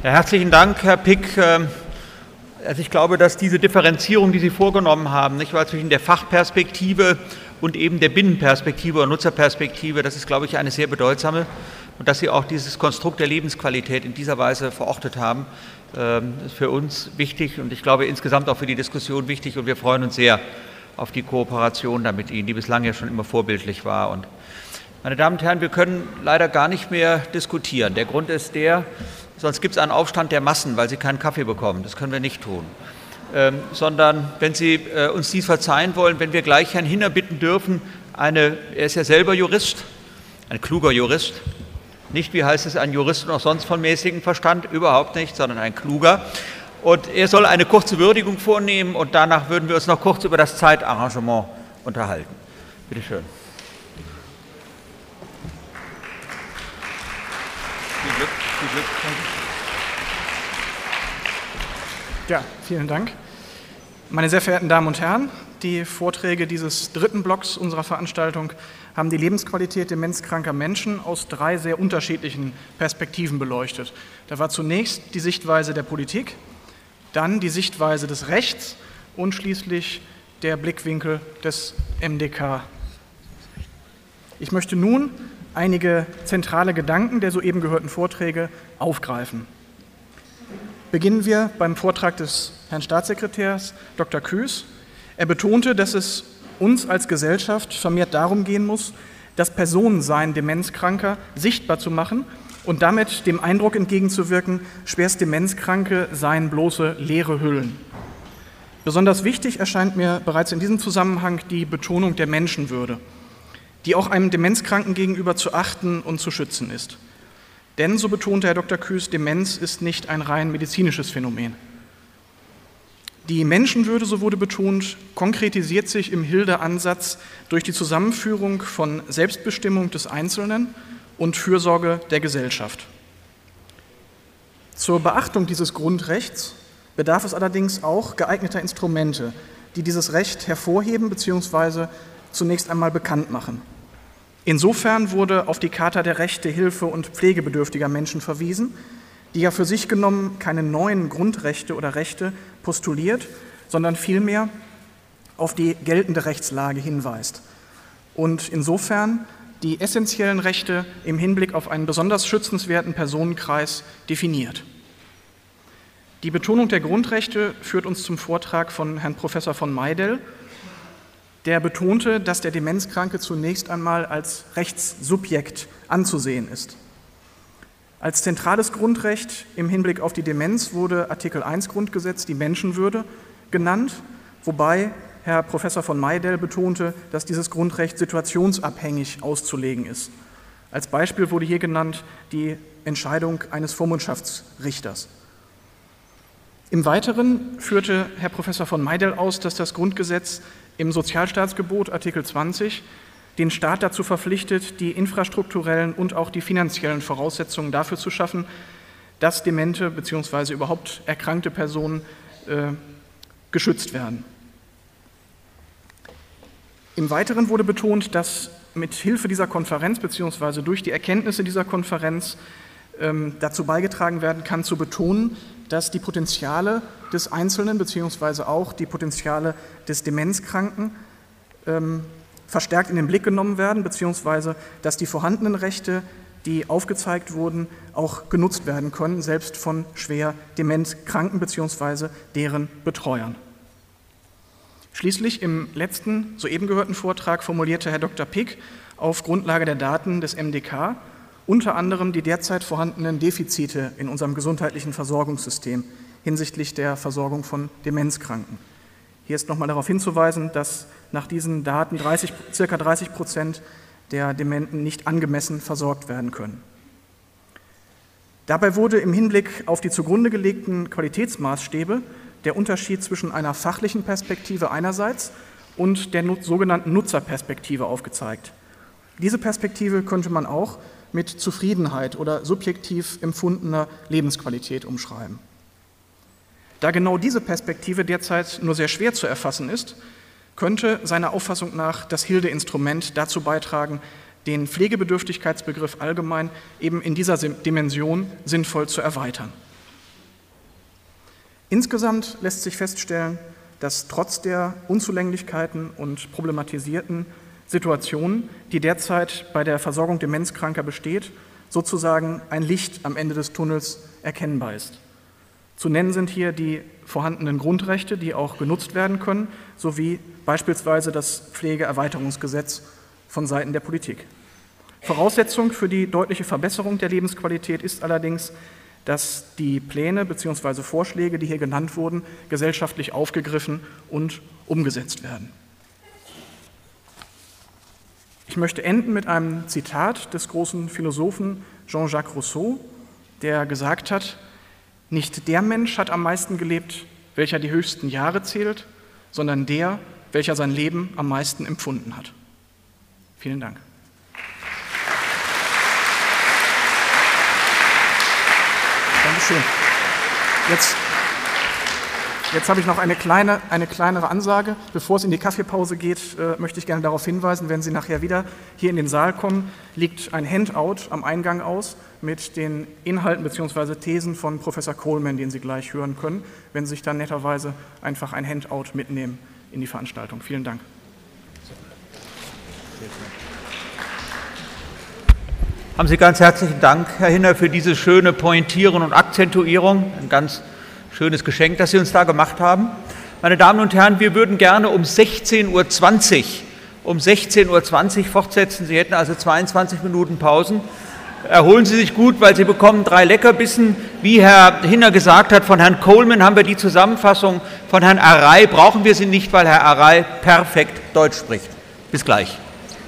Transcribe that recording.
Ja, herzlichen Dank, Herr Pick. Also ich glaube, dass diese Differenzierung, die Sie vorgenommen haben, nicht wahr, zwischen der Fachperspektive und eben der Binnenperspektive oder Nutzerperspektive, das ist, glaube ich, eine sehr bedeutsame. Und dass Sie auch dieses Konstrukt der Lebensqualität in dieser Weise verortet haben, ist für uns wichtig und ich glaube insgesamt auch für die Diskussion wichtig. Und wir freuen uns sehr auf die Kooperation da mit Ihnen, die bislang ja schon immer vorbildlich war. Und meine Damen und Herren, wir können leider gar nicht mehr diskutieren. Der Grund ist der, sonst gibt es einen Aufstand der Massen, weil sie keinen Kaffee bekommen. Das können wir nicht tun. Sondern wenn Sie uns dies verzeihen wollen, wenn wir gleich Herrn Hinner bitten dürfen, er ist ja selber Jurist, ein kluger Jurist, nicht, wie heißt es, ein Jurist und auch sonst von mäßigem Verstand, überhaupt nicht, sondern ein kluger. Und er soll eine kurze Würdigung vornehmen und danach würden wir uns noch kurz über das Zeitarrangement unterhalten. Bitte schön. Viel Glück. Viel Glück. Ja, vielen Dank. Meine sehr verehrten Damen und Herren, die Vorträge dieses dritten Blocks unserer Veranstaltung haben die Lebensqualität demenzkranker Menschen aus 3 sehr unterschiedlichen Perspektiven beleuchtet. Da war zunächst die Sichtweise der Politik, dann die Sichtweise des Rechts und schließlich der Blickwinkel des MDK. Ich möchte nun einige zentrale Gedanken der soeben gehörten Vorträge aufgreifen. Beginnen wir beim Vortrag des Herrn Staatssekretärs Dr. Kös. Er betonte, dass es uns als Gesellschaft vermehrt darum gehen muss, das Personensein Demenzkranker sichtbar zu machen und damit dem Eindruck entgegenzuwirken, schwerst Demenzkranke seien bloße leere Hüllen. Besonders wichtig erscheint mir bereits in diesem Zusammenhang die Betonung der Menschenwürde, die auch einem Demenzkranken gegenüber zu achten und zu schützen ist. Denn, so betonte Herr Dr. Kös, Demenz ist nicht ein rein medizinisches Phänomen. Die Menschenwürde, so wurde betont, konkretisiert sich im Hilde-Ansatz durch die Zusammenführung von Selbstbestimmung des Einzelnen und Fürsorge der Gesellschaft. Zur Beachtung dieses Grundrechts bedarf es allerdings auch geeigneter Instrumente, die dieses Recht hervorheben bzw. zunächst einmal bekannt machen. Insofern wurde auf die Charta der Rechte, Hilfe und Pflegebedürftiger Menschen verwiesen, die ja für sich genommen keine neuen Grundrechte oder Rechte postuliert, sondern vielmehr auf die geltende Rechtslage hinweist und insofern die essentiellen Rechte im Hinblick auf einen besonders schützenswerten Personenkreis definiert. Die Betonung der Grundrechte führt uns zum Vortrag von Herrn Professor von Meidel, der betonte, dass der Demenzkranke zunächst einmal als Rechtssubjekt anzusehen ist. Als zentrales Grundrecht im Hinblick auf die Demenz wurde Artikel 1 Grundgesetz, die Menschenwürde, genannt, wobei Herr Professor von Meidel betonte, dass dieses Grundrecht situationsabhängig auszulegen ist. Als Beispiel wurde hier genannt die Entscheidung eines Vormundschaftsrichters. Im Weiteren führte Herr Professor von Meidel aus, dass das Grundgesetz im Sozialstaatsgebot Artikel 20 den Staat dazu verpflichtet, die infrastrukturellen und auch die finanziellen Voraussetzungen dafür zu schaffen, dass demente bzw. überhaupt erkrankte Personen geschützt werden. Im Weiteren wurde betont, dass mit Hilfe dieser Konferenz bzw. durch die Erkenntnisse dieser Konferenz dazu beigetragen werden kann, zu betonen, dass die Potenziale des Einzelnen bzw. auch die Potenziale des Demenzkranken verstärkt in den Blick genommen werden, beziehungsweise dass die vorhandenen Rechte, die aufgezeigt wurden, auch genutzt werden können, selbst von schwer Demenzkranken beziehungsweise deren Betreuern. Schließlich im letzten, soeben gehörten Vortrag formulierte Herr Dr. Pick auf Grundlage der Daten des MDK unter anderem die derzeit vorhandenen Defizite in unserem gesundheitlichen Versorgungssystem hinsichtlich der Versorgung von Demenzkranken. Hier ist nochmal darauf hinzuweisen, dass nach diesen Daten ca. 30% der Dementen nicht angemessen versorgt werden können. Dabei wurde im Hinblick auf die zugrunde gelegten Qualitätsmaßstäbe der Unterschied zwischen einer fachlichen Perspektive einerseits und der sogenannten Nutzerperspektive aufgezeigt. Diese Perspektive könnte man auch mit Zufriedenheit oder subjektiv empfundener Lebensqualität umschreiben. Da genau diese Perspektive derzeit nur sehr schwer zu erfassen ist, könnte seiner Auffassung nach das Hilde-Instrument dazu beitragen, den Pflegebedürftigkeitsbegriff allgemein eben in dieser Dimension sinnvoll zu erweitern. Insgesamt lässt sich feststellen, dass trotz der Unzulänglichkeiten und problematisierten Situationen, die derzeit bei der Versorgung Demenzkranker besteht, sozusagen ein Licht am Ende des Tunnels erkennbar ist. Zu nennen sind hier die vorhandenen Grundrechte, die auch genutzt werden können, sowie beispielsweise das Pflegeerweiterungsgesetz von Seiten der Politik. Voraussetzung für die deutliche Verbesserung der Lebensqualität ist allerdings, dass die Pläne bzw. Vorschläge, die hier genannt wurden, gesellschaftlich aufgegriffen und umgesetzt werden. Ich möchte enden mit einem Zitat des großen Philosophen Jean-Jacques Rousseau, der gesagt hat: Nicht der Mensch hat am meisten gelebt, welcher die höchsten Jahre zählt, sondern der, welcher sein Leben am meisten empfunden hat. Vielen Dank. Dankeschön. Jetzt habe ich noch eine kleinere Ansage. Bevor es in die Kaffeepause geht, möchte ich gerne darauf hinweisen, wenn Sie nachher wieder hier in den Saal kommen, liegt ein Handout am Eingang aus mit den Inhalten bzw. Thesen von Professor Coleman, den Sie gleich hören können, wenn Sie sich dann netterweise einfach ein Handout mitnehmen in die Veranstaltung. Vielen Dank. Haben Sie ganz herzlichen Dank, Herr Hinner, für diese schöne Pointierung und Akzentuierung. Ein ganz schönes Geschenk, das Sie uns da gemacht haben. Meine Damen und Herren, wir würden gerne um 16:20 Uhr fortsetzen. Sie hätten also 22 Minuten Pausen. Erholen Sie sich gut, weil Sie bekommen 3 Leckerbissen. Wie Herr Hinner gesagt hat, von Herrn Coleman haben wir die Zusammenfassung. Von Herrn Arai brauchen wir sie nicht, weil Herr Arai perfekt Deutsch spricht. Bis gleich.